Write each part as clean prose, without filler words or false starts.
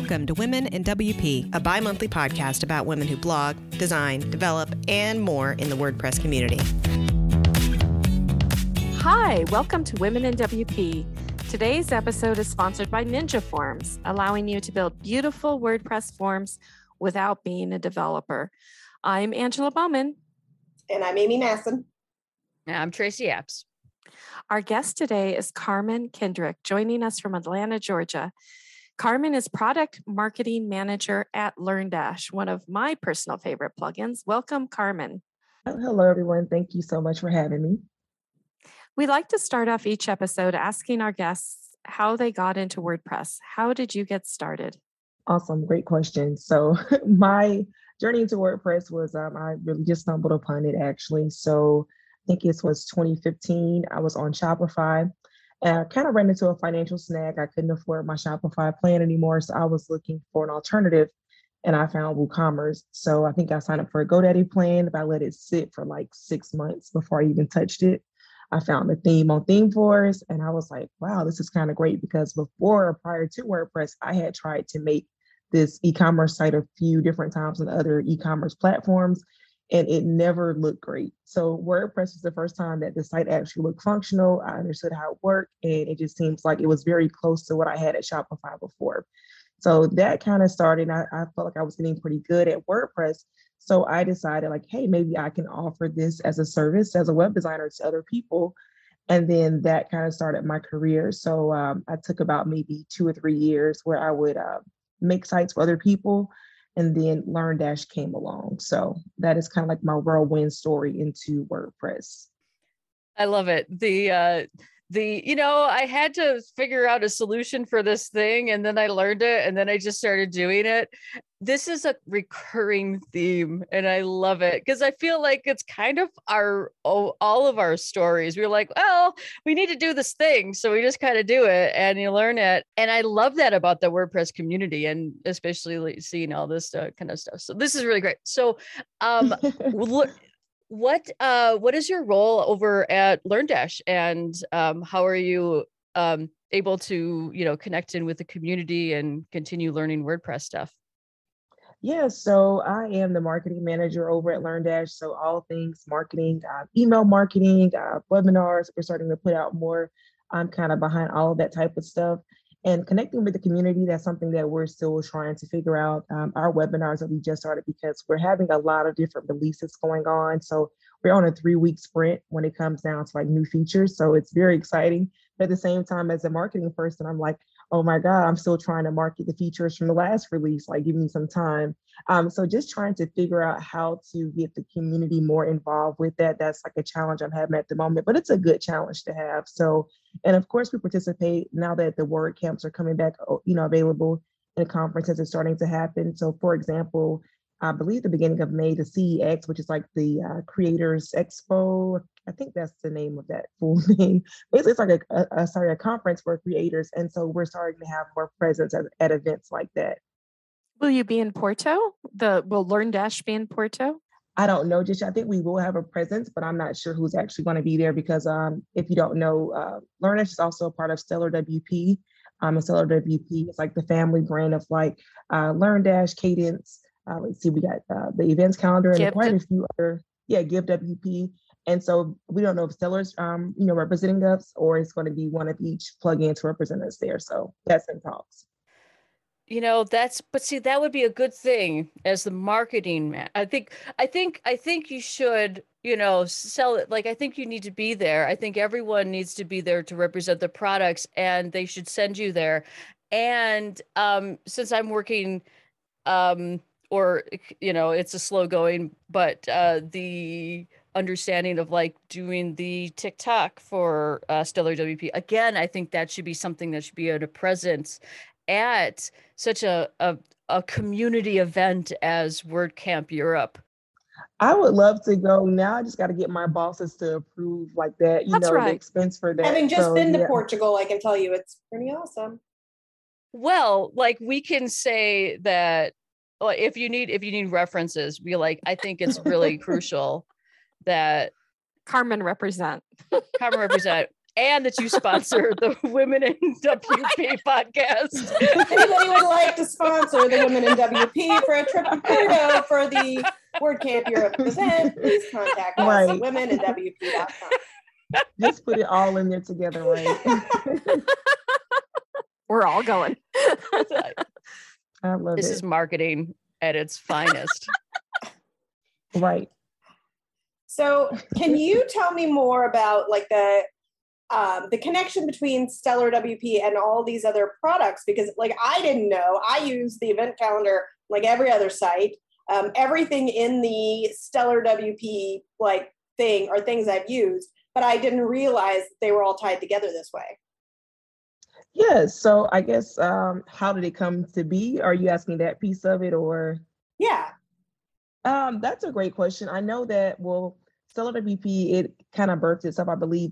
Welcome to Women in WP, a bi-monthly podcast about women who blog, design, develop, and more in the WordPress community. Hi, welcome to Women in WP. Today's episode is sponsored by Ninja Forms, allowing you to build beautiful WordPress forms without being a developer. I'm Angela Bowman. And I'm Amy Masson. And I'm Tracy Apps. Our guest today is Carmen Kendrick, joining us from Atlanta, Georgia. Carmen is Product Marketing Manager at LearnDash, one of my personal favorite plugins. Welcome, Carmen. Hello, everyone. Thank you so much for having me. We like to start off each episode asking our guests how they got into WordPress. How did you get started? Awesome. Great question. So my journey into WordPress was, I really just stumbled upon it actually. So I think it was 2015. I was on Shopify. And I kind of ran into a financial snag. I couldn't afford my Shopify plan anymore. So I was looking for an alternative and I found WooCommerce. So I think I signed up for a GoDaddy plan, but I let it sit for like 6 months before I even touched it. I found the theme on ThemeForest and I was like, wow, this is kind of great because prior to WordPress, I had tried to make this e-commerce site a few different times on other e-commerce platforms. And it never looked great. So WordPress was the first time that the site actually looked functional. I understood how it worked, and it just seems like it was very close to what I had at Shopify before. So that kind of started. I felt like I was getting pretty good at WordPress. So I decided like, hey, maybe I can offer this as a service, as a web designer to other people. And then that kind of started my career. So I took about maybe 2 or 3 years where I would make sites for other people. And then LearnDash came along. So that is kind of like my whirlwind story into WordPress. I love it. I had to figure out a solution for this thing and then I learned it and then I just started doing it. This is a recurring theme and I love it because I feel like it's kind of all of our stories. We're like, well, we need to do this thing. So we just kind of do it and you learn it. And I love that about the WordPress community and especially seeing all this kind of stuff. So this is really great. So what is your role over at LearnDash and how are you able to, connect in with the community and continue learning WordPress stuff? Yeah, so I am the marketing manager over at LearnDash. So all things marketing, email marketing, webinars, we're starting to put out more. I'm kind of behind all of that type of stuff. And connecting with the community, that's something that we're still trying to figure out. Our webinars that we just started because we're having a lot of different releases going on. So we're on a 3-week sprint when it comes down to like new features. So it's very exciting. But at the same time, as a marketing person, I'm like, oh my God, I'm still trying to market the features from the last release, like give me some time. So just trying to figure out how to get the community more involved with that. That's like a challenge I'm having at the moment, but it's a good challenge to have. So, and of course we participate now that the WordCamps are coming back, available and conferences are starting to happen. So for example, I believe the beginning of May, the CEX, which is like the Creators Expo. I think that's the name of that full name. It's like a conference for creators. And so we're starting to have more presence at events like that. Will you be in Porto? Will LearnDash be in Porto? I don't know, just I think we will have a presence, but I'm not sure who's actually going to be there because if you don't know, LearnDash is also a part of Stellar WP. And Stellar WP is like the family brand of like LearnDash, Cadence. Let's see, we got the events calendar and quite a few other, Give WP. And so we don't know if Stellar's, representing us or it's going to be one of each plugin to represent us there. So that's in talks. That would be a good thing as the marketing man. I think you should, sell it. Like, I think you need to be there. I think everyone needs to be there to represent the products and they should send you there. And since I'm working, it's a slow going, but the understanding of like doing the TikTok for Stellar WP. Again, I think that should be something that should be at a presence at such a community event as WordCamp Europe. I would love to go. Now I just got to get my bosses to approve like that, That's right. the expense for that. Having just been to Portugal, I can tell you it's pretty awesome. Well, like we can say that if you need references, be like, I think it's really crucial that Carmen represent. And that you sponsor the Women in WP podcast. Anybody would like to to sponsor the Women in WP for a trip to Porto for the WordCamp Europe event, please contact us Right. at womenindwp.com. Just put it all in there together, right? We're all going. I love This it. is marketing at its finest. Right. So can you tell me more about like the connection between Stellar WP and all these other products? Because like I didn't know, I use the event calendar like every other site. Everything in the Stellar WP like thing are things I've used, but I didn't realize they were all tied together this way. Yeah. So I guess how did it come to be? Are you asking that piece of it or? Yeah. That's a great question. I know that, well, Stellar WP, it kind of birthed itself, I believe,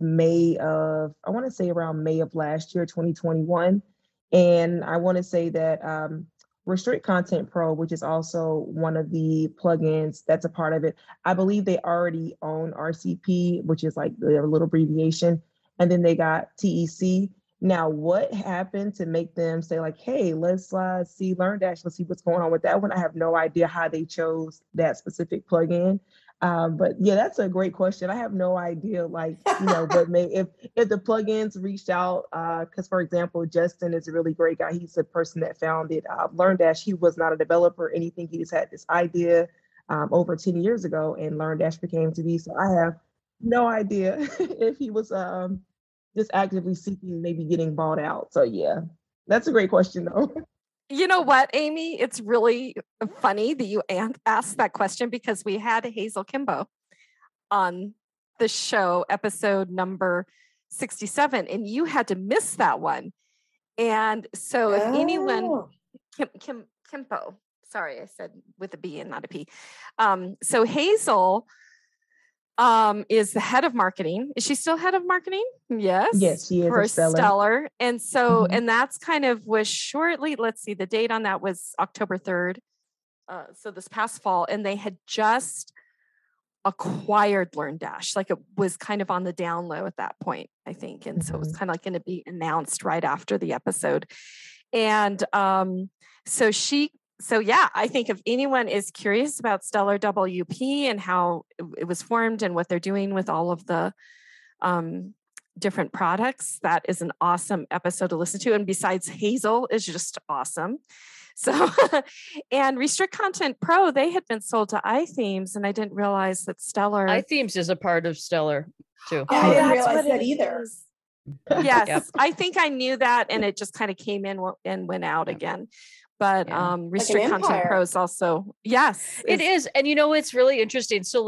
I want to say around May of last year, 2021. And I want to say that Restrict Content Pro, which is also one of the plugins that's a part of it, I believe they already own RCP, which is like their little abbreviation. And then they got TEC. Now, what happened to make them say like, hey, let's see LearnDash, let's see what's going on with that one. I have no idea how they chose that specific plugin. But yeah, that's a great question. I have no idea, like, what if the plugins reached out, because for example, Justin is a really great guy. He's the person that founded LearnDash. He was not a developer or anything. He just had this idea over 10 years ago, and LearnDash became to be. So I have no idea if he was just actively seeking maybe getting bought out. So yeah, that's a great question though. You know what, Amy? It's really funny that you asked that question because we had Hazel Kimbo on the show, episode number 67, and you had to miss that one. And so if anyone, Kimbo, sorry, I said with a B and not a P. So Hazel is the head of marketing. Is she still head of marketing? Yes. Yes, she is for Stellar. Stellar. And so, and that's kind of was shortly, let's see, the date on that was October 3rd. So this past fall, and they had just acquired LearnDash. Like it was kind of on the down low at that point, I think. And so it was kind of like going to be announced right after the episode. And so yeah, I think if anyone is curious about Stellar WP and how it was formed and what they're doing with all of the different products, that is an awesome episode to listen to. And besides, Hazel is just awesome. So, and Restrict Content Pro, they had been sold to iThemes, and I didn't realize that Stellar. iThemes is a part of Stellar too. Yeah, I didn't realize that either. Yes, Yep. I think I knew that, and it just kind of came in and went out again. But Restrict Content Pro is also, yes. It is. And it's really interesting. So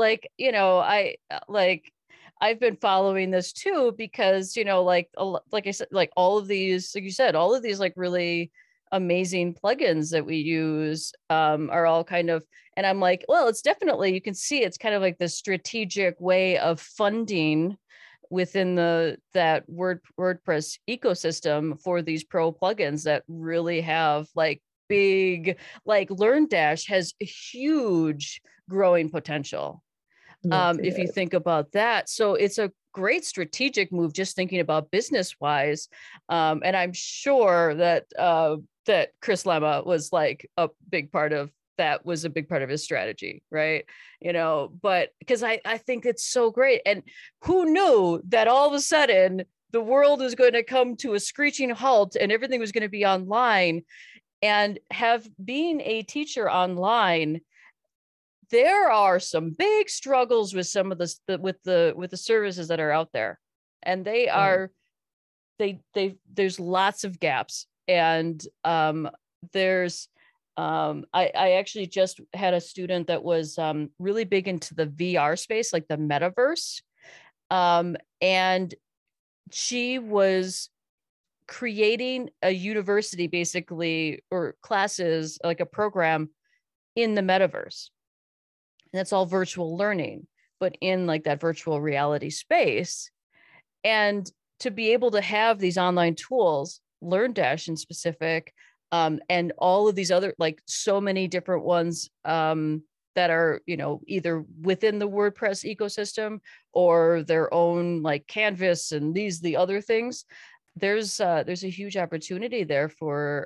I've been following this too, because, like I said, like all of these, like you said, all of these like really amazing plugins that we use are all kind of, and I'm like, well, it's definitely, you can see it's kind of like the strategic way of funding within that WordPress ecosystem for these pro plugins that really have like big, like LearnDash has a huge growing potential. Yes, if you think about that. So it's a great strategic move, just thinking about business wise. And I'm sure that that Chris Lemma was like a big part of that, was a big part of his strategy, right? But because I think it's so great. And who knew that all of a sudden the world is going to come to a screeching halt and everything was going to be online. And being a teacher online, there are some big struggles with some of with the services that are out there, and they are there's lots of gaps. And there's I actually just had a student that was really big into the VR space, like the metaverse, and she was creating a university basically, or classes, like a program in the metaverse. And that's all virtual learning, but in like that virtual reality space. And to be able to have these online tools, LearnDash in specific, and all of these other, like so many different ones that are, either within the WordPress ecosystem or their own like Canvas and the other things. there's a huge opportunity there for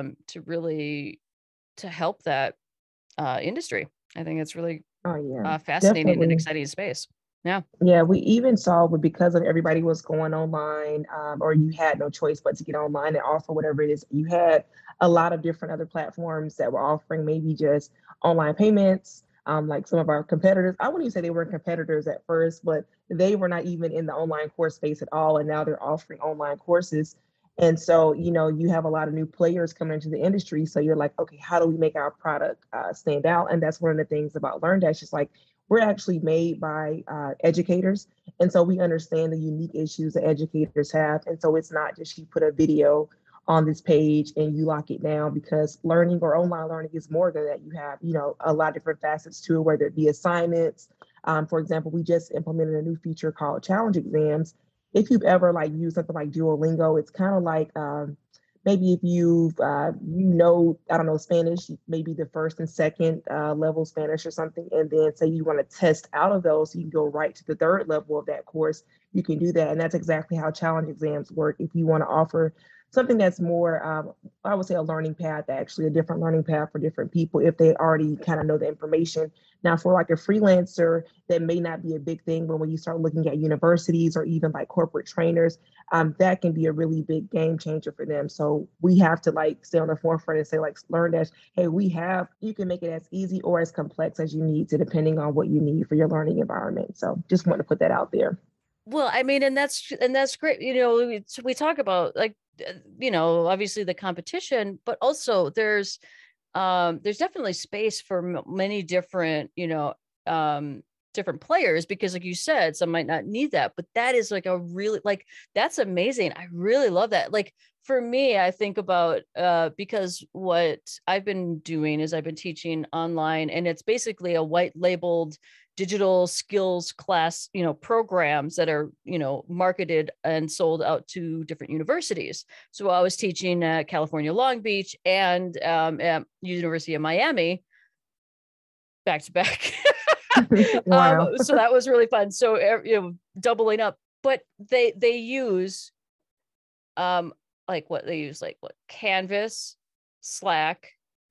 to help that industry. I think it's really Oh yeah, fascinating and definitely. exciting space. Yeah. Yeah, we even saw, but because of everybody was going online, or you had no choice but to get online and offer whatever it is, you had a lot of different other platforms that were offering maybe just online payments. Like some of our competitors, I wouldn't even say they were competitors at first, but they were not even in the online course space at all. And now they're offering online courses. And so, you have a lot of new players coming into the industry. So you're like, okay, how do we make our product stand out? And that's one of the things about LearnDash is like, we're actually made by educators. And so we understand the unique issues that educators have. And so it's not just you put a video on this page and you lock it down, because learning or online learning is more than that. You have, a lot of different facets to it, whether it be assignments. For example, we just implemented a new feature called challenge exams. If you've ever like used something like Duolingo, it's kind of like maybe if you've I don't know, Spanish, maybe the first and second level Spanish or something, and then say you want to test out of those, so you can go right to the third level of that course, you can do that. And that's exactly how challenge exams work. If you want to offer something that's more, I would say a learning path, actually a different learning path for different people if they already kind of know the information. Now, for like a freelancer, that may not be a big thing, but when you start looking at universities or even like corporate trainers, that can be a really big game changer for them. So we have to like stay on the forefront and say like LearnDash, hey, you can make it as easy or as complex as you need to, depending on what you need for your learning environment. So just want to put that out there. Well, I mean, and that's great. We talk about like, obviously the competition, but also there's definitely space for many different, different players, because like you said, some might not need that, but that is like a really, like, that's amazing. I really love that. Like for me, I think about, because what I've been doing is I've been teaching online, and it's basically a white labeled digital skills class, programs that are, marketed and sold out to different universities. So I was teaching at California, Long Beach, and at University of Miami, back to back. Wow. So that was really fun. So, doubling up, but they use, like what they use, like what, Canvas, Slack,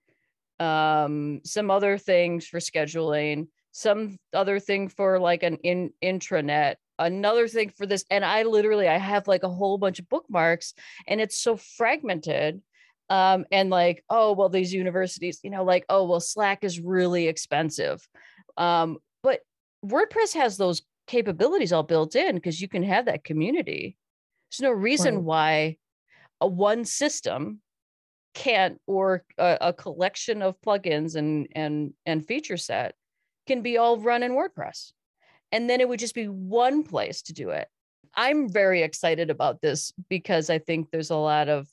some other things for scheduling, some other thing for like an intranet, another thing for this. And I have like a whole bunch of bookmarks, and it's so fragmented. And like, oh, well, these universities, like, oh, well, Slack is really expensive. But WordPress has those capabilities all built in, because you can have that community. There's no reason why a one system can't, or a collection of plugins and feature set can be all run in WordPress. And then it would just be one place to do it. I'm very excited about this, because I think there's a lot of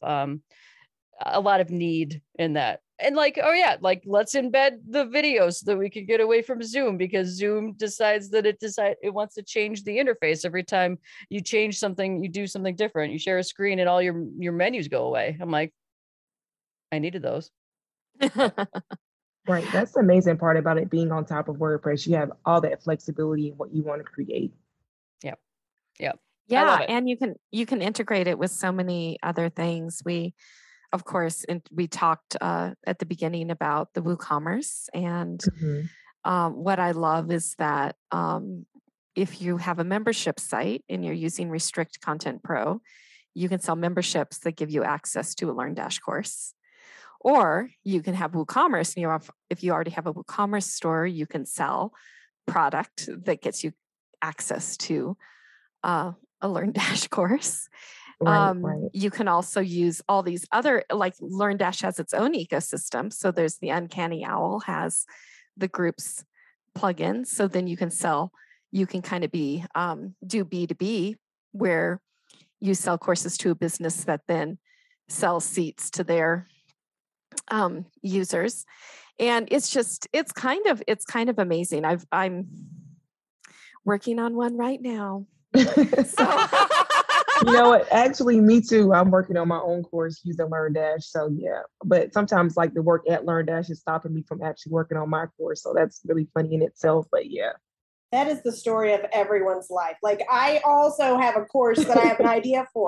need in that. And like, oh yeah, like let's embed the videos so that we can get away from Zoom, because Zoom decides that it wants to change the interface every time you change something, you do something different, you share a screen and all your menus go away. I'm like, I needed those. Right. That's the amazing part about it being on top of WordPress. You have all that flexibility in what you want to create. Yep. Yep. Yeah. And you can integrate it with so many other things. Of course, we talked at the beginning about the WooCommerce. And what I love is that if you have a membership site and you're using Restrict Content Pro, you can sell memberships that give you access to a LearnDash course. Or you can have WooCommerce, and if you already have a WooCommerce store, you can sell product that gets you access to a LearnDash course. Right. You can also use all these other, like LearnDash has its own ecosystem. So there's the Uncanny Owl has the groups plugins. So then you can kind of do B2B, where you sell courses to a business that then sells seats to their users. And it's kind of amazing. I'm working on one right now. So you know what? Actually, me too. I'm working on my own course using LearnDash. So yeah, but sometimes like the work at LearnDash is stopping me from actually working on my course. So that's really funny in itself. But yeah. That is the story of everyone's life. Like I also have a course that I have an idea for,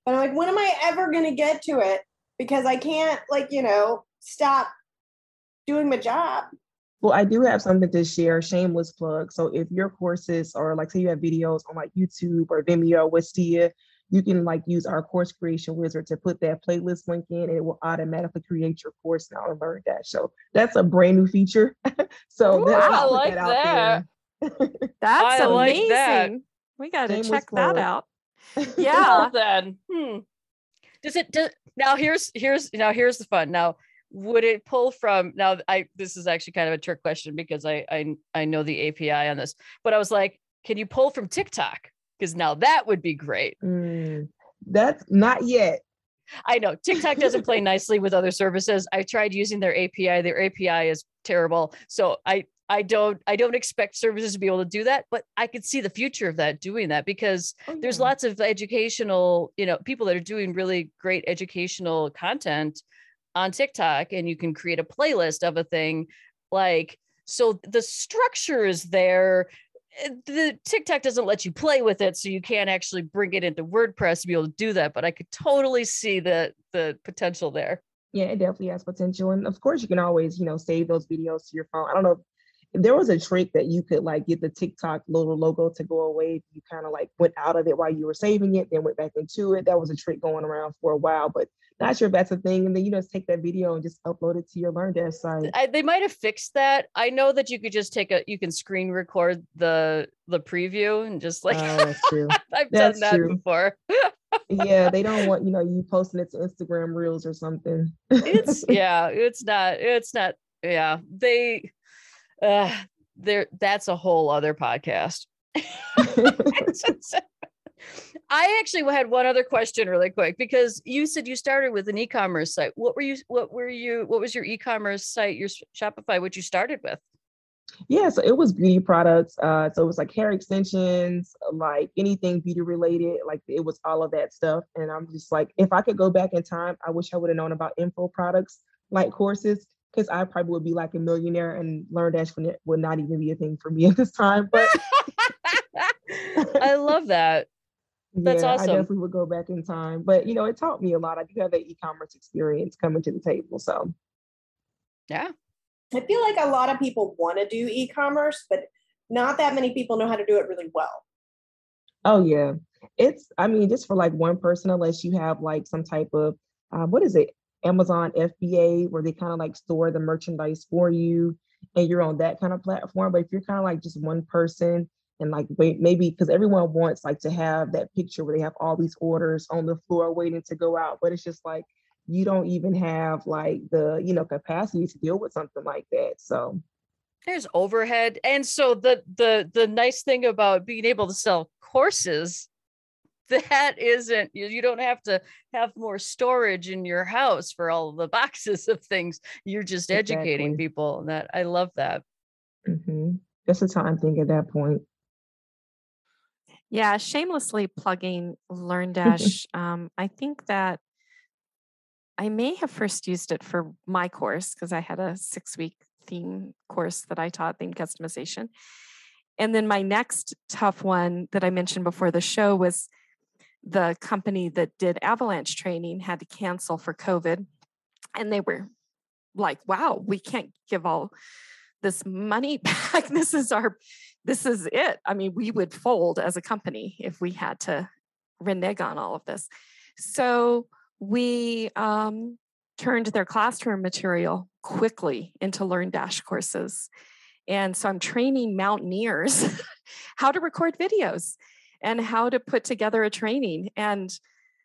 But I'm like, when am I ever going to get to it? Because I can't, like, stop doing my job. Well, I do have something to share, shameless plug. So if your courses are like, say you have videos on like YouTube or Vimeo with Wistia, you can like use our course creation wizard to put that playlist link in and it will automatically create your course now and LearnDash. So that's a brand new feature. So Ooh, that's I put like out that. there. That's I like amazing. that. We got to Shameless check plug. that out. Well Yeah. then, now here's the fun. Now, would it pull from this is actually kind of a trick question because I know the API on this, but I was like, can you pull from TikTok? Because now that would be great. That's not yet. I know TikTok doesn't play nicely with other services. I tried using their API. Their API is terrible. So I don't expect services to be able to do that, but I could see the future of that doing that because there's lots of educational, people that are doing really great educational content on TikTok, and you can create a playlist of a thing. Like, so the structure is there. The TikTok doesn't let you play with it, so you can't actually bring it into WordPress to be able to do that. But I could totally see the potential there. Yeah, it definitely has potential. And of course, you can always, save those videos to your phone. I don't know if there was a trick that you could like get the TikTok little logo to go away. If you kind of like went out of it while you were saving it, then went back into it. That was a trick going around for a while, but not sure if that's a thing. And then just take that video and just upload it to your LearnDash site. They might have fixed that. I know that you could just you can screen record the preview and just like, oh, that's true. I've that's done that true. before. Yeah, they don't want, you posting it to Instagram Reels or something. It's not. Yeah, that's a whole other podcast. I actually had one other question really quick because you said you started with an e-commerce site. What was your e-commerce site, your Shopify, what you started with? Yeah, so it was beauty products. So it was like hair extensions, like anything beauty related, like it was all of that stuff. And I'm just like, if I could go back in time, I wish I would have known about info products like courses, because I probably would be like a millionaire and LearnDash would not even be a thing for me at this time. But I love that. That's awesome. I definitely would go back in time. But it taught me a lot. I do have that e-commerce experience coming to the table. So yeah. I feel like a lot of people want to do e-commerce, but not that many people know how to do it really well. Oh yeah. Just for like one person, unless you have like some type of, what is it? Amazon FBA, where they kind of like store the merchandise for you and you're on that kind of platform. But if you're kind of like just one person and like maybe because everyone wants like to have that picture where they have all these orders on the floor waiting to go out, but it's just like you don't even have like the capacity to deal with something like that. So there's overhead. And so the nice thing about being able to sell courses, that isn't, you don't have to have more storage in your house for all of the boxes of things. You're just educating people. And that I love that. Mm-hmm. Just a time thing at that point. Yeah, shamelessly plugging LearnDash. I think that I may have first used it for my course because I had a 6-week theme course that I taught, theme customization. And then my next tough one that I mentioned before the show was the company that did avalanche training had to cancel for COVID. And they were like, wow, we can't give all this money back. This is it. I mean, we would fold as a company if we had to renege on all of this. So we turned their classroom material quickly into LearnDash courses. And so I'm training mountaineers how to record videos and how to put together a training and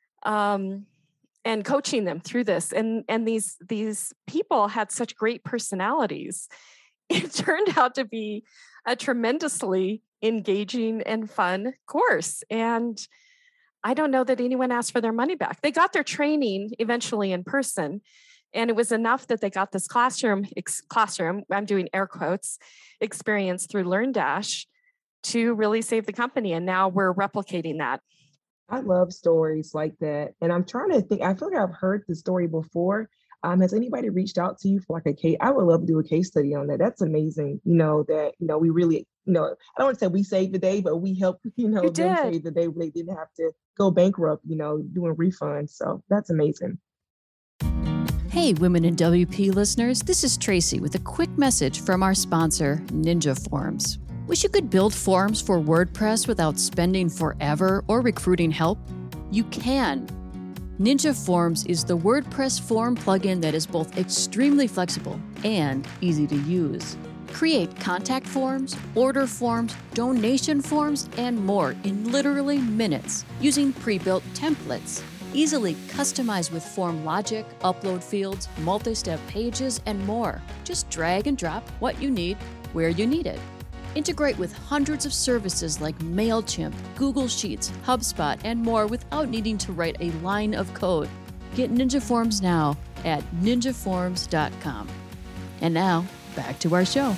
coaching them through this. And these people had such great personalities. It turned out to be a tremendously engaging and fun course. And I don't know that anyone asked for their money back. They got their training eventually in person. And it was enough that they got this classroom, I'm doing air quotes, experience through LearnDash to really save the company. And now we're replicating that. I love stories like that. And I'm trying to think, I feel like I've heard the story before. Has anybody reached out to you for like a case? I would love to do a case study on that. That's amazing. That, we really, I don't want to say we saved the day, but we helped, You them did. save the day. They didn't have to go bankrupt, doing refunds. So that's amazing. Hey, Women in WP listeners, this is Tracy with a quick message from our sponsor, Ninja Forms. Wish you could build forms for WordPress without spending forever or recruiting help? You can. Ninja Forms is the WordPress form plugin that is both extremely flexible and easy to use. Create contact forms, order forms, donation forms, and more in literally minutes using pre-built templates. Easily customize with form logic, upload fields, multi-step pages, and more. Just drag and drop what you need where you need it. Integrate with hundreds of services like MailChimp, Google Sheets, HubSpot, and more without needing to write a line of code. Get Ninja Forms now at ninjaforms.com. And now, back to our show.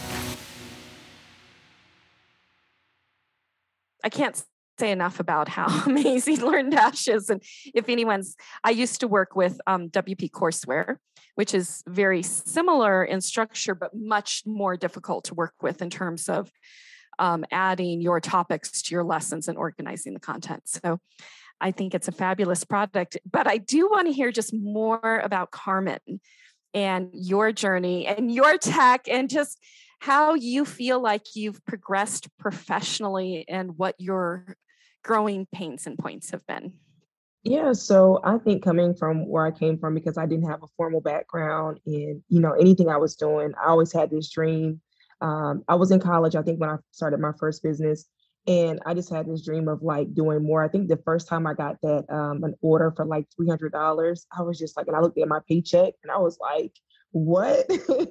I can't say enough about how amazing LearnDash is. And if I used to work with WP Courseware, which is very similar in structure, but much more difficult to work with in terms of adding your topics to your lessons and organizing the content. So I think it's a fabulous product, but I do want to hear just more about Carmen and your journey and your tech and just how you feel like you've progressed professionally and what your growing pains and points have been. Yeah, so I think coming from where I came from, because I didn't have a formal background in, anything I was doing, I always had this dream. I was in college, I think, when I started my first business, and I just had this dream of like doing more. I think the first time I got that an order for like $300, I was just like, and I looked at my paycheck and I was like, what?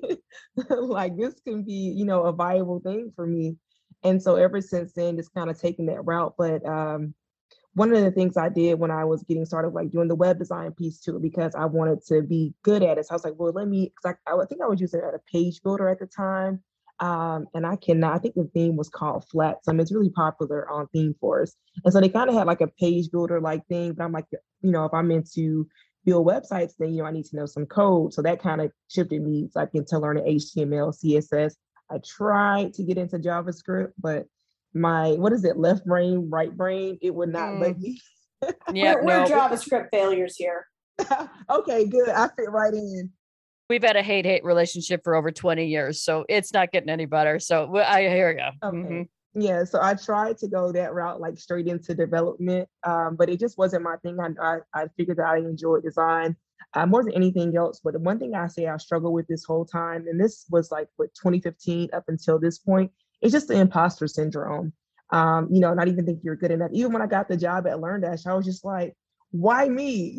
Like this can be, a viable thing for me. And so ever since then, just kind of taking that route. But one of the things I did when I was getting started, like doing the web design piece too, because I wanted to be good at it. So I was like, well, because I think I was using a page builder at the time. And I think the theme was called Flat. So it's really popular on ThemeForest. And so they kind of had like a page builder like thing, but I'm like, if I'm meant to build websites, then, I need to know some code. So that kind of shifted me like into learning HTML, CSS. I tried to get into JavaScript, but my, left brain, right brain, it would not let me. Yeah, we're JavaScript failures here. Okay, good. I fit right in. We've had a hate relationship for over 20 years, so it's not getting any better. So I hear you. Okay. Mm-hmm. Yeah, so I tried to go that route, like straight into development, but it just wasn't my thing. I figured that I enjoyed design more than anything else. But the one thing I say I struggle with this whole time, and this was like 2015 up until this point, it's just the imposter syndrome. Not even think you're good enough. Even when I got the job at LearnDash, I was just like, why me?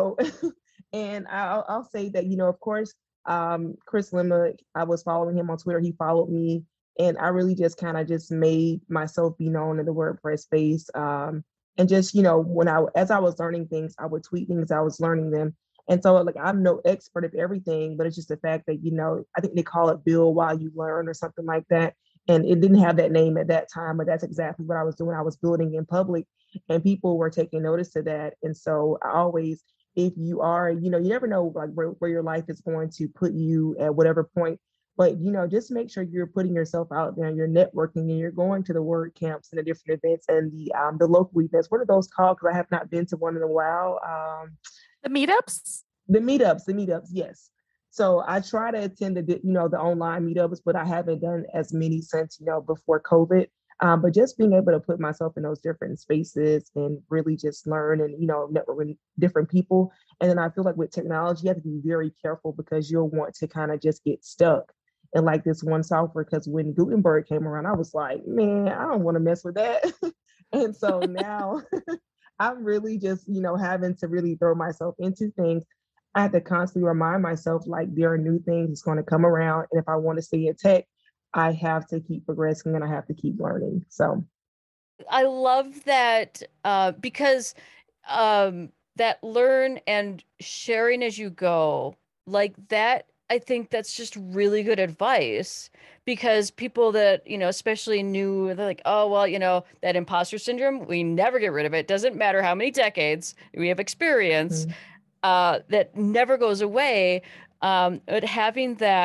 And I'll say that, of course, Chris Lima, I was following him on Twitter. He followed me. And I really just kind of just made myself be known in the WordPress space. And just, as I was learning things, I would tweet things, I was learning them. And so like, I'm no expert of everything, but it's just the fact that, I think they call it build while you learn or something like that. And it didn't have that name at that time, but that's exactly what I was doing. I was building in public and people were taking notice of that. And so I always, if you are, you never know like where your life is going to put you at whatever point. But, just make sure you're putting yourself out there and you're networking and you're going to the word camps and the different events and the local events. What are those called? Because I have not been to one in a while. The meetups? The meetups, yes. So I try to attend the online meetups, but I haven't done as many since, before COVID. But just being able to put myself in those different spaces and really just learn and, network with different people. And then I feel like with technology, you have to be very careful because you'll want to kind of just get stuck in like this one software. Because when Gutenberg came around, I was like, man, I don't want to mess with that. And so now I'm really just, having to really throw myself into things. I have to constantly remind myself like there are new things that's going to come around. And if I want to stay in tech, I have to keep progressing and I have to keep learning. So I love that because that learn and sharing as you go, like that, I think that's just really good advice because people that, especially new, they're like, oh, well, that imposter syndrome, we never get rid of it. Doesn't matter how many decades we have experience, that never goes away. But having that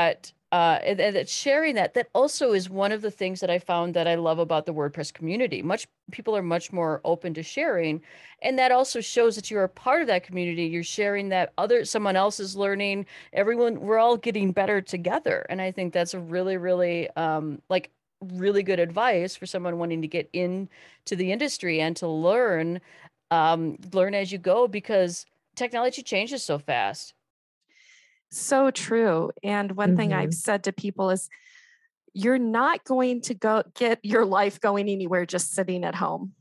and it's sharing that also is one of the things that I found that I love about the WordPress community. People are much more open to sharing, and that also shows that you're a part of that community. You're sharing that someone else is learning. We're all getting better together, and I think that's a really, really really good advice for someone wanting to get into the industry and to learn as you go, because technology changes so fast. So true. And one thing I've said to people is, you're not going to go get your life going anywhere just sitting at home.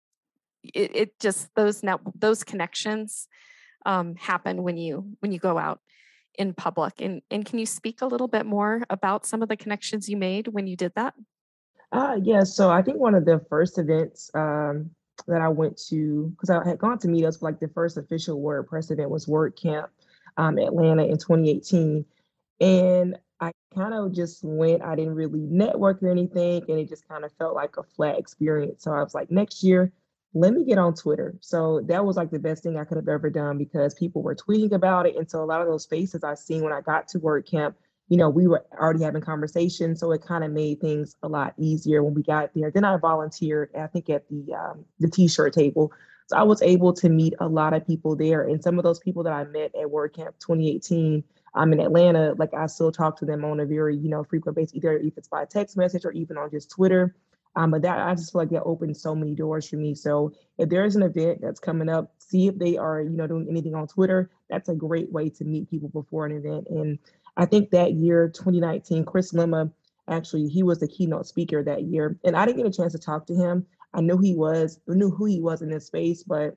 It just, those connections happen when you go out in public. And can you speak a little bit more about some of the connections you made when you did that? Yeah, so I think one of the first events that I went to, because I had gone to meetups, like the first official WordPress event was WordCamp Atlanta in 2018. And I kind of just went, I didn't really network or anything, and it just kind of felt like a flat experience. So I was like, next year, let me get on Twitter. So that was like the best thing I could have ever done, because people were tweeting about it. And so a lot of those faces I seen when I got to WordCamp, we were already having conversations. So it kind of made things a lot easier when we got there. Then I volunteered, I think, at the t-shirt table. So I was able to meet a lot of people there. And some of those people that I met at WordCamp 2018, I'm in Atlanta, like I still talk to them on a very, frequent basis, either if it's by text message or even on just Twitter. But that, I just feel like that opened so many doors for me. So if there's an event that's coming up, see if they are, doing anything on Twitter. That's a great way to meet people before an event. And I think that year, 2019, Chris Lema, actually, he was the keynote speaker that year. And I didn't get a chance to talk to him. I knew who he was in this space, but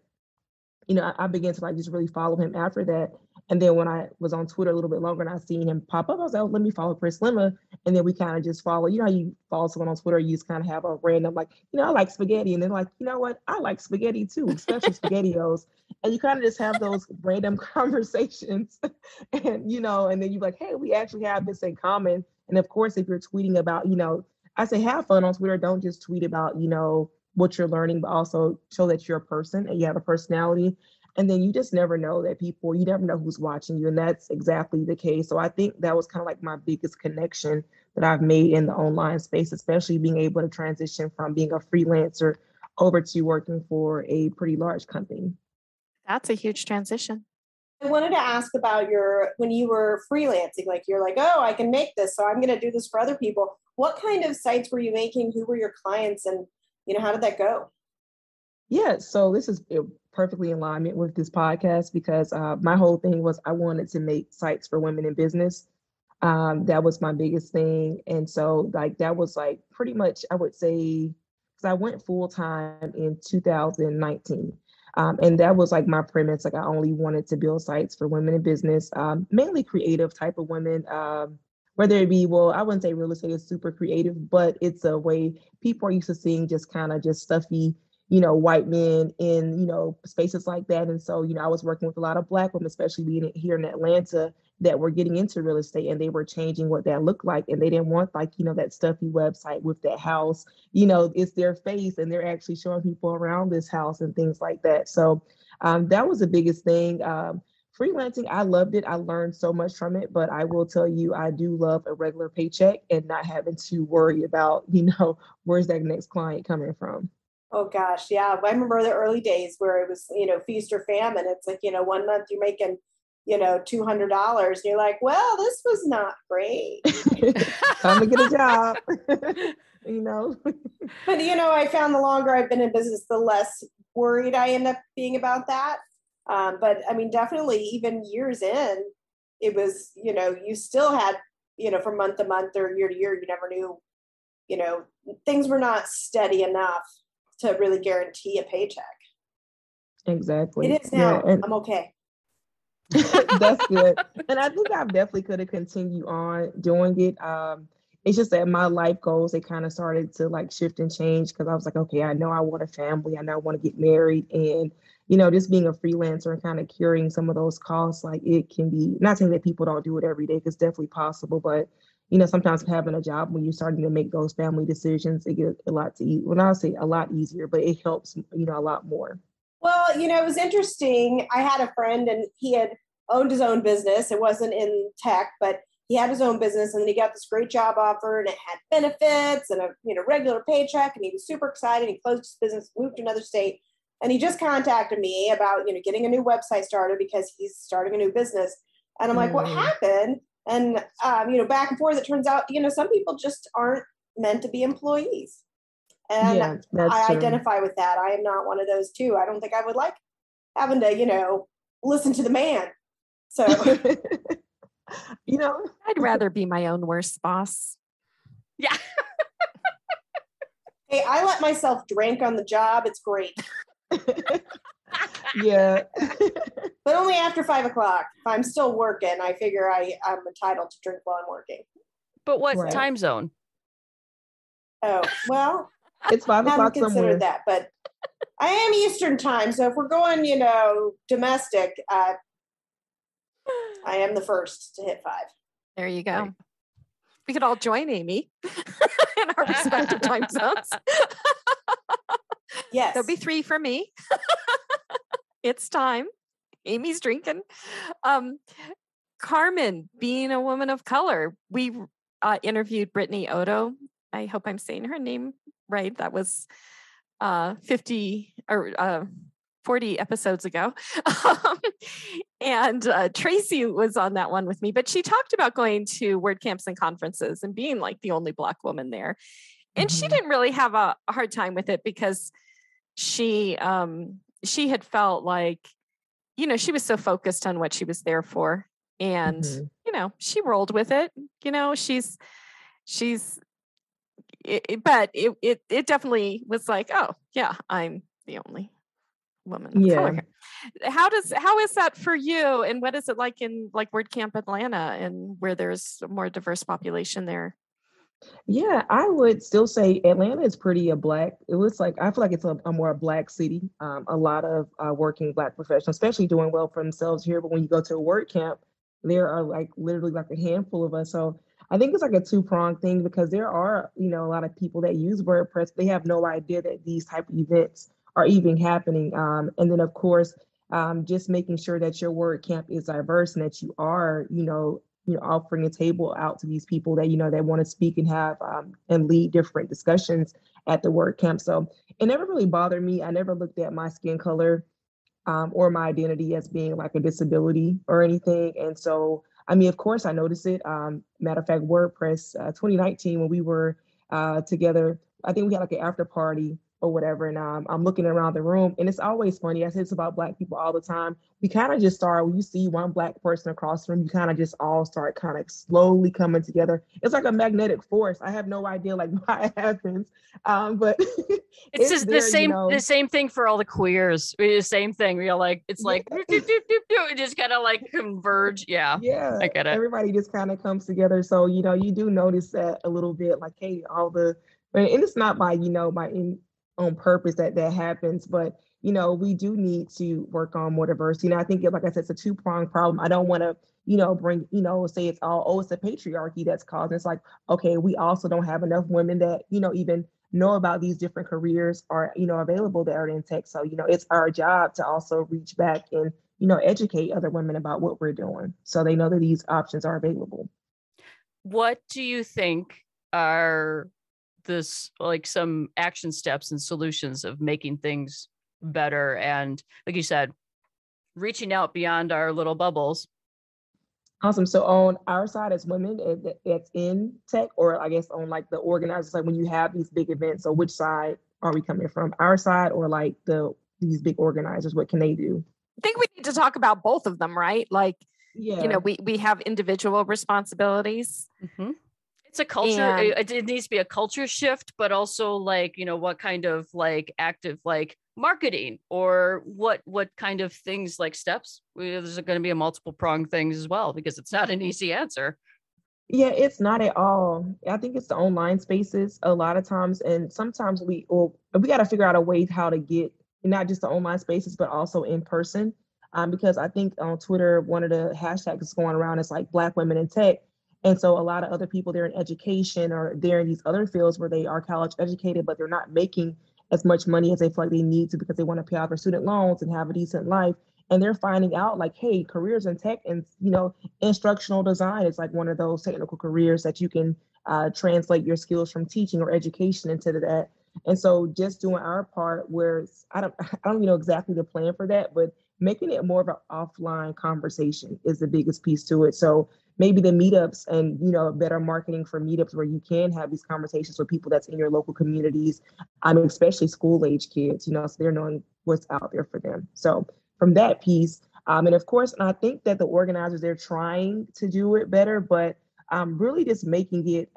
I began to just really follow him after that. And then when I was on Twitter a little bit longer and I seen him pop up, I was like, oh, let me follow Chris Lema. And then we kind of just follow, how you follow someone on Twitter, you just kind of have a random, I like spaghetti. And then you know what? I like spaghetti too, especially SpaghettiOs. And you kind of just have those random conversations and, and then you're like, hey, we actually have this in common. And of course, if you're tweeting about, I say have fun on Twitter. Don't just tweet about, what you're learning, but also show that you're a person and you have a personality. And then you just never know you never know who's watching you. And that's exactly the case. So I think that was kind of like my biggest connection that I've made in the online space, especially being able to transition from being a freelancer over to working for a pretty large company. That's a huge transition. I wanted to ask about when you were freelancing, you're like, oh, I can make this, so I'm going to do this for other people. What kind of sites were you making? Who were your clients? And how did that go? Yeah, so this is perfectly in alignment with this podcast, because my whole thing was I wanted to make sites for women in business. That was my biggest thing. And so that was pretty much, I would say, because I went full time in 2019. And that was my premise. I only wanted to build sites for women in business, mainly creative type of women. Whether it be, I wouldn't say real estate is super creative, but it's a way people are used to seeing just kind of just stuffy, white men in, spaces like that. And so, I was working with a lot of Black women, especially being here in Atlanta, that were getting into real estate, and they were changing what that looked like. And they didn't want that stuffy website with that house, it's their face and they're actually showing people around this house and things like that. So that was the biggest thing. Freelancing, I loved it. I learned so much from it, but I will tell you, I do love a regular paycheck and not having to worry about, where's that next client coming from. Oh gosh, yeah. I remember the early days where it was, feast or famine. It's 1 month you're making, $200. And you're like, well, this was not great. Time to get a job. But I found the longer I've been in business, the less worried I end up being about that. But I mean, definitely even years in, it was, you still had, from month to month or year to year, you never knew, things were not steady enough to really guarantee a paycheck. Exactly. It is now. Yeah, I'm okay. That's good. And I think I definitely could have continued on doing it. It's just that my life goals, they kind of started to shift and change, because I was like, okay, I know I want a family. I know I want to get married. And, just being a freelancer and kind of carrying some of those costs, it can be, not saying that people don't do it every day, because it's definitely possible, but, sometimes having a job when you're starting to make those family decisions, it gets a lot I'll say a lot easier, but it helps, a lot more. Well, it was interesting. I had a friend and he had owned his own business. It wasn't in tech, but he had his own business, and then he got this great job offer, and it had benefits and a regular paycheck, and he was super excited. He closed his business, moved to another state, and he just contacted me about getting a new website started because he's starting a new business. And I'm like, what happened? And back and forth. It turns out some people just aren't meant to be employees, and I identify with that. I am not one of those too. I don't think I would like having to listen to the man. So I'd rather be my own worst boss. Yeah. Hey, I let myself drink on the job. It's great. Yeah. But only after 5 o'clock. If I'm still working, I figure I'm entitled to drink while I'm working. But what time zone? Oh, well, it's 5 o'clock haven't considered somewhere. that, but I am Eastern time. So if we're going, domestic, I am the first to hit 5. There you go. Right. We could all join Amy in our respective time zones. Yes. There'll be 3 for me. It's time. Amy's drinking. Carmen, being a woman of color, we interviewed Brittany Odo. I hope I'm saying her name right. That was 50 or 40 episodes ago. And Tracy was on that one with me, but she talked about going to WordCamps and conferences and being like the only Black woman there. And she didn't really have a hard time with it because she had felt like, she was so focused on what she was there for. And, she rolled with it. But it definitely was like, oh yeah, I'm the only woman of color here. How is that for you? And what is it like in like WordCamp Atlanta and where there's a more diverse population there? Yeah, I would still say Atlanta is pretty Black. It looks like, I feel like it's a more Black city. A lot of working Black professionals, especially doing well for themselves here. But when you go to a WordCamp, there are like literally like a handful of us. So I think it's like a 2-pronged thing because there are, a lot of people that use WordPress. They have no idea that these type of events are even happening. And then of course, just making sure that your WordCamp is diverse and that you are, offering a table out to these people that, that want to speak and have and lead different discussions at the WordCamp. So it never really bothered me. I never looked at my skin color or my identity as being like a disability or anything. And so, of course I noticed it. Matter of fact, WordPress 2019, when we were together, I think we had like an after party or whatever. And I'm looking around the room and it's always funny. I say it's about Black people all the time. We kind of just start, when you see one Black person across the room, you kind of just all start kind of slowly coming together. It's like a magnetic force. I have no idea like why it happens. But it's just there, the same thing for all the queers. The same thing. We're like, it's like, it just kind of like converge. Yeah. Yeah. I get it. Everybody just kind of comes together. So, you do notice that a little bit like, hey, and it's not by, on purpose that happens, but we do need to work on more diversity. And I think, like I said, it's a 2-pronged problem. I don't want to, bring, say it's all, it's the patriarchy that's causing. It's like, okay, we also don't have enough women that, even know about these different careers are, available that are in tech. So, it's our job to also reach back and, educate other women about what we're doing so they know that these options are available. What do you think are like some action steps and solutions of making things better? And like you said, reaching out beyond our little bubbles. Awesome. So on our side as women, it's in tech, or I guess on like the organizers, like when you have these big events, so which side are we coming from? Our side or like these big organizers, what can they do? I think we need to talk about both of them, right? Like, we have individual responsibilities. Mm-hmm. It's a culture. It needs to be a culture shift, but also like, what kind of like active like marketing or what kind of things like steps. There's going to be a multiple pronged things as well, because it's not an easy answer. Yeah, it's not at all. I think it's the online spaces a lot of times. And sometimes we got to figure out a way how to get not just the online spaces, but also in person. Because I think on Twitter, one of the hashtags that's going around is like Black women in tech. And so a lot of other people, they're in education or they're in these other fields where they are college educated, but they're not making as much money as they feel like they need to because they want to pay off their student loans and have a decent life. and they're finding out like, hey, careers in tech and, instructional design is like one of those technical careers that you can translate your skills from teaching or education into that. And so just doing our part where I don't know exactly the plan for that, but making it more of an offline conversation is the biggest piece to it. So maybe the meetups and, better marketing for meetups where you can have these conversations with people that's in your local communities. Especially school age kids, so they're knowing what's out there for them. So from that piece, and of course, and I think that the organizers, they're trying to do it better, but really just making it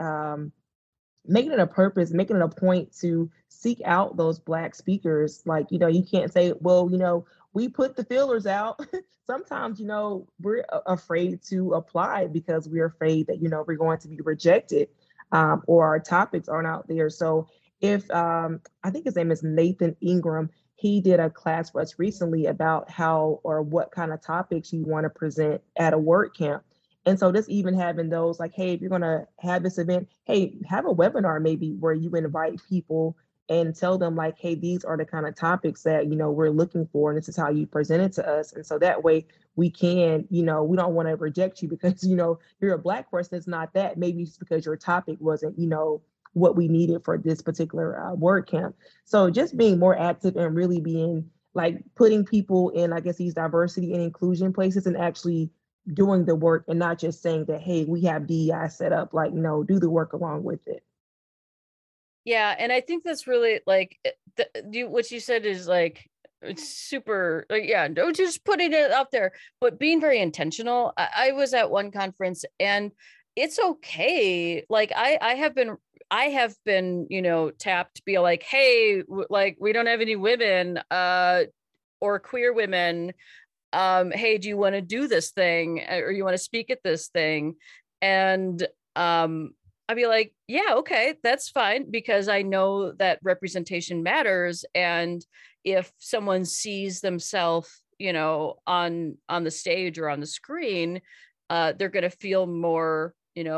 a purpose, making it a point to seek out those Black speakers. Like, you can't say, well, we put the fillers out. Sometimes, we're afraid to apply because we're afraid that, we're going to be rejected or our topics aren't out there. So if I think his name is Nathan Ingram, he did a class for us recently about how or what kind of topics you want to present at a word camp. And so just even having those like, hey, if you're going to have this event, hey, have a webinar maybe where you invite people and tell them like, hey, these are the kind of topics that, we're looking for. And this is how you present it to us. And so that way we can, we don't want to reject you because, you're a Black person. It's not that. Maybe it's because your topic wasn't, what we needed for this particular word camp. So just being more active and really being like putting people in, I guess, these diversity and inclusion places and actually doing the work and not just saying that, hey, we have DEI set up, like, no, do the work along with it. Yeah. And I think that's really like what you said is like, it's super, like, yeah, no, just putting it out there, but being very intentional. I was at one conference and it's okay. Like I have been, tapped to be like, hey, like we don't have any women or queer women. Hey, do you want to do this thing or you want to speak at this thing? And I'd be like, yeah, okay, that's fine, because I know that representation matters. And if someone sees themselves, on the stage or on the screen, they're going to feel more,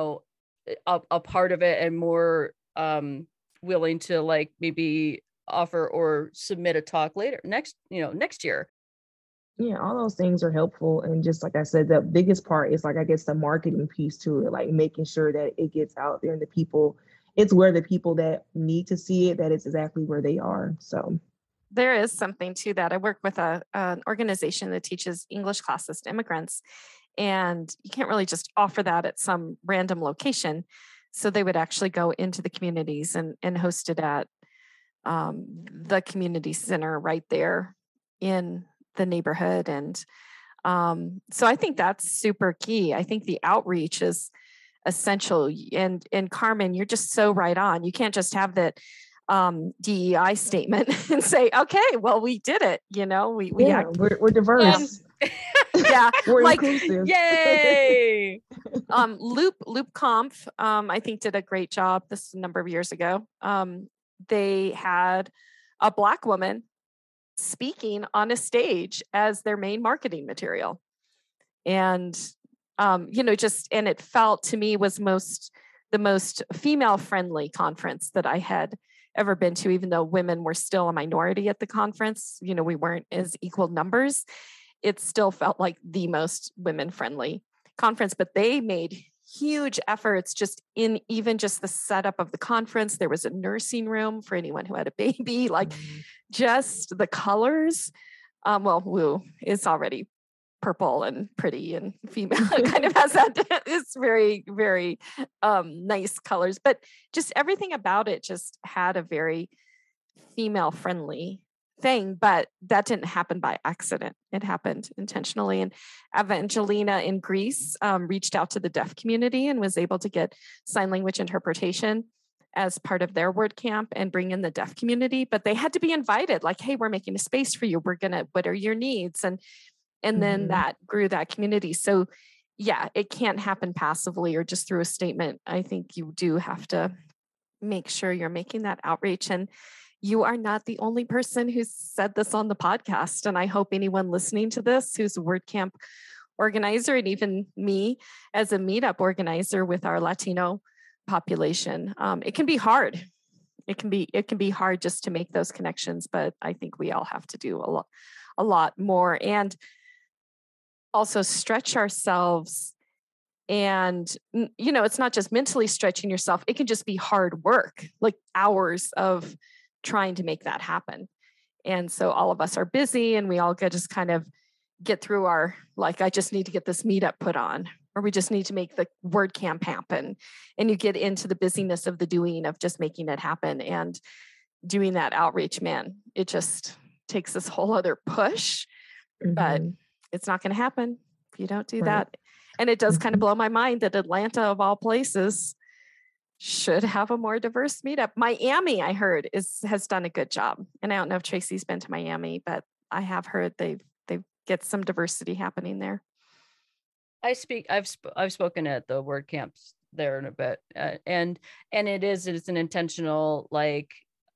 a part of it and more willing to like maybe offer or submit a talk later next year. Yeah, all those things are helpful. And just like I said, the biggest part is like, I guess the marketing piece to it, like making sure that it gets out there and it's where the people that need to see it, that it's exactly where they are. So there is something to that. I work with an organization that teaches English classes to immigrants, and you can't really just offer that at some random location. So they would actually go into the communities and host it at the community center right there in the neighborhood. And so I think that's super key. I think the outreach is essential. And Carmen, you're just so right on. You can't just have that DEI statement and say, okay, well, we did it. We're diverse. Yeah, we're like, inclusive. Yay! Loop Conf, I think did a great job. This is a number of years ago. They had a Black woman speaking on a stage as their main marketing material. And, and it felt to me was the most female friendly conference that I had ever been to, even though women were still a minority at the conference. We weren't as equal numbers. It still felt like the most women friendly conference, but they made huge efforts just in even just the setup of the conference. There was a nursing room for anyone who had a baby, like just the colors. It's already purple and pretty and female. It kind of has that. It's very, very nice colors, but just everything about it just had a very female friendly thing, but that didn't happen by accident. It happened intentionally. And Evangelina in Greece reached out to the deaf community and was able to get sign language interpretation as part of their word camp and bring in the deaf community, but they had to be invited, like, hey, we're making a space for you. What are your needs? And then that grew that community. So yeah, it can't happen passively or just through a statement. I think you do have to make sure you're making that outreach. And you are not the only person who's said this on the podcast. And I hope anyone listening to this who's a WordCamp organizer, and even me as a meetup organizer with our Latino population, it can be hard. It can be hard just to make those connections, but I think we all have to do a lot more. And also stretch ourselves. And, it's not just mentally stretching yourself. It can just be hard work, like hours of trying to make that happen. And so all of us are busy and we all just kind of get through our, like, I just need to get this meetup put on, or we just need to make the WordCamp happen. And you get into the busyness of the doing of just making it happen and doing that outreach, man. It just takes this whole other push, but it's not going to happen if you don't do that. And it does kind of blow my mind that Atlanta, of all places, should have a more diverse meetup. Miami, I heard, has done a good job. And I don't know if Tracy's been to Miami, but I have heard they get some diversity happening there. I've spoken at the WordCamps there in a bit, and it's an intentional, like,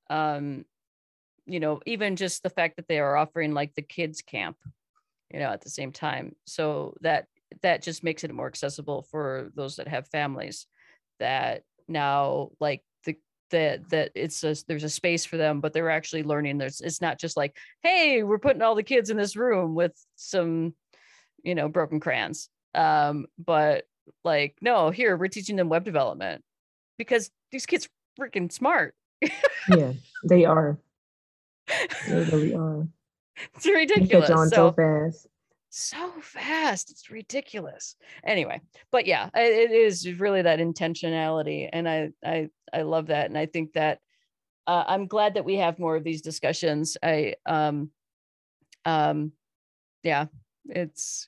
even just the fact that they are offering like the kids camp, at the same time, so that just makes it more accessible for those that have families, that now, like, that there's a space for them, but they're actually learning. It's not just like, hey, we're putting all the kids in this room with some, broken crayons. But like, no, here we're teaching them web development because these kids are freaking smart. Yeah, they are. They really are. It's ridiculous. They catch on so fast. It's ridiculous. Anyway, but yeah, it is really that intentionality, and I love that, and I think that I'm glad that we have more of these discussions. Yeah, it's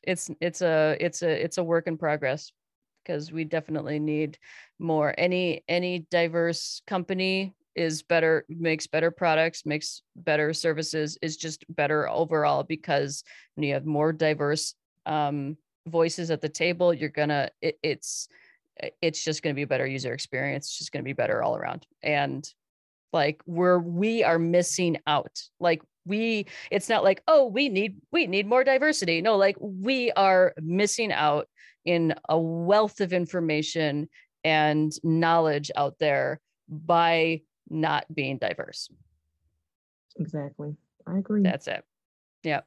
a work in progress, because we definitely need more. Any diverse company is better, makes better products, makes better services, is just better overall, because when you have more diverse voices at the table, it's just going to be a better user experience. It's just going to be better all around. And like, we are missing out. Like, it's not like, oh, we need more diversity. No, like, we are missing out in a wealth of information and knowledge out there by not being diverse. Exactly. I agree. That's it. Yeah.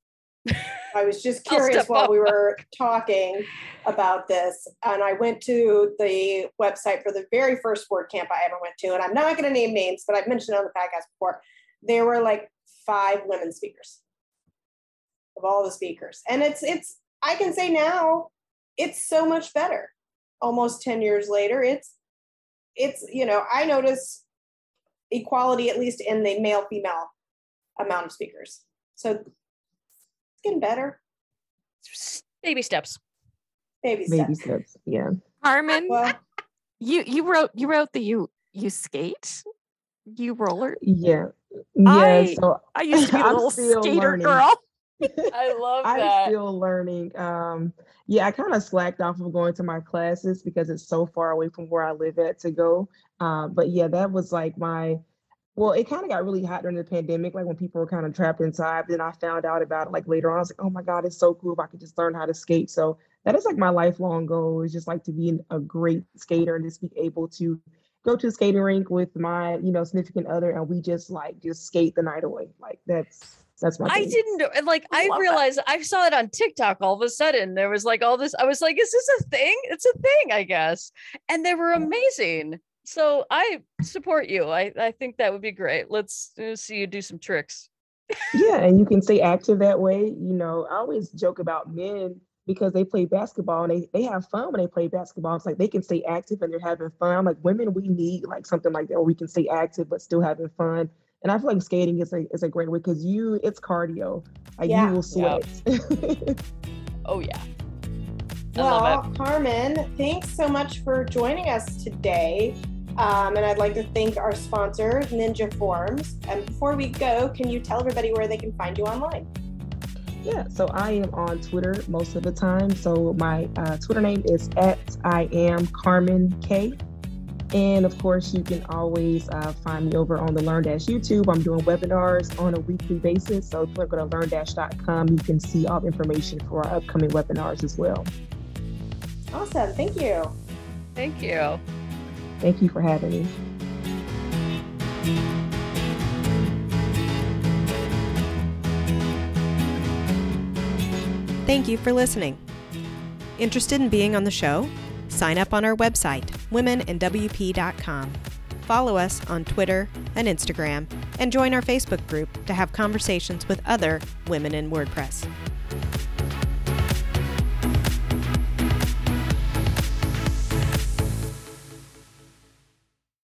I was just curious while we were talking about this, and I went to the website for the very first WordCamp I ever went to, and I'm not going to name names, but I've mentioned it on the podcast before. There were like 5 women speakers of all the speakers. And it's I can say now it's so much better. Almost 10 years later, it's I notice equality, at least in the male-female amount of speakers. So it's getting better. Baby steps. Baby steps. Yeah. Carmen, well, you wrote the you skate, you roller. Yeah. So I used to be a little skater girl. I love that. I'm still learning. I kind of slacked off of going to my classes because it's so far away from where I live at to go. But yeah, that was like it kind of got really hot during the pandemic, like when people were kind of trapped inside. Then I found out about it like later on. I was like, oh my God, it's so cool if I could just learn how to skate. So that is like my lifelong goal, is just like to be a great skater and just be able to go to a skating rink with my, significant other, and we just skate the night away. Like that's my thing. I didn't like, I realized that. I saw it on TikTok all of a sudden. There was like all this, I was like, is this a thing? It's a thing, I guess. And they were amazing. So I support you. I think that would be great. Let's see you do some tricks. Yeah, and you can stay active that way. I always joke about men because they play basketball and they have fun when they play basketball. It's like they can stay active and they're having fun. I'm like, women, we need like something like that where we can stay active but still having fun. And I feel like skating is a great way because it's cardio. Like you will sweat. Yep. Oh yeah. Well, Carmen, thanks so much for joining us today. And I'd like to thank our sponsor, Ninja Forms. And before we go, can you tell everybody where they can find you online? Yeah, so I am on Twitter most of the time. So my Twitter name is @IamCarmenK. And of course, you can always find me over on the LearnDash YouTube. I'm doing webinars on a weekly basis. So if you go to LearnDash.com, you can see all the information for our upcoming webinars as well. Awesome. Thank you. Thank you. Thank you for having me. Thank you for listening. Interested in being on the show? Sign up on our website, womenandwp.com. Follow us on Twitter and Instagram, and join our Facebook group to have conversations with other women in WordPress.